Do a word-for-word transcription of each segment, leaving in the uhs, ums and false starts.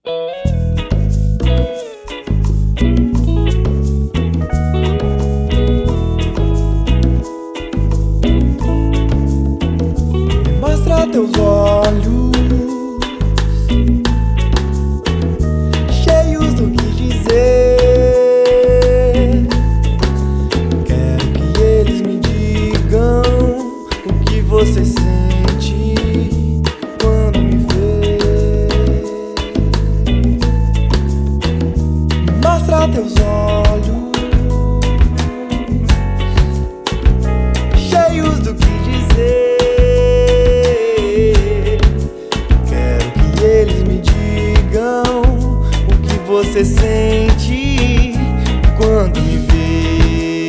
Mostra teus olhos, cheios do que dizer. Quero que eles me digam o que você sente quando me vê. Mostra teus olhos, cheios do que dizer. Você sente quando me vê.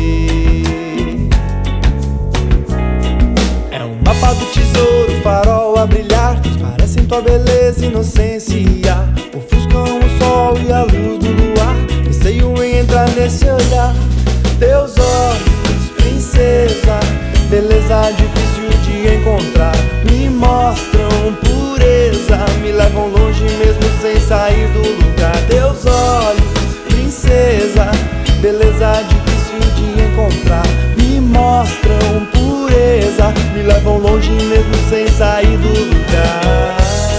É um mapa do tesouro, farol a brilhar, parecem tua beleza e inocência. Ofuscam o sol e a luz do luar, receio em entrar nesse olhar. Teus olhos, princesa, beleza difícil de encontrar, me mostram pureza, me levam longe mesmo sem sair do lugar. Teus olhos, princesa, beleza difícil de encontrar, me mostram pureza, me levam longe mesmo sem sair do lugar.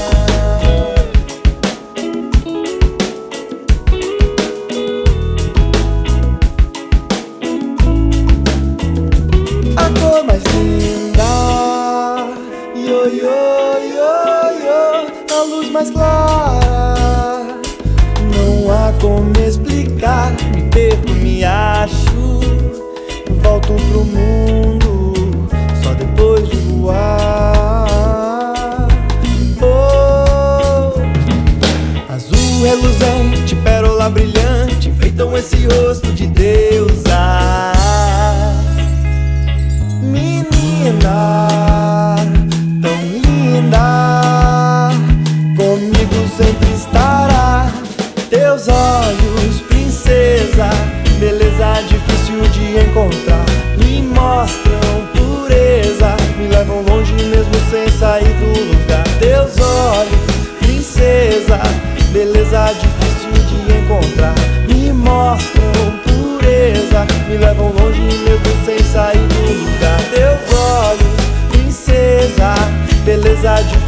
A cor mais linda, yo, yo, yo, yo, a luz mais clara, não há como explicar. Me perco, me acho, volto pro mundo só depois de voar. Oh, azul reluzente, pérola brilhante, enfeitam esse rosto de deusa. Menina tão linda, comigo sempre estará. Teus olhos, princesa, beleza difícil de encontrar, me mostram pureza, me levam longe mesmo sem sair do lugar. Teus olhos, princesa, beleza difícil de encontrar, me mostram pureza, me levam longe mesmo sem sair do lugar. Teus olhos, princesa, beleza difícil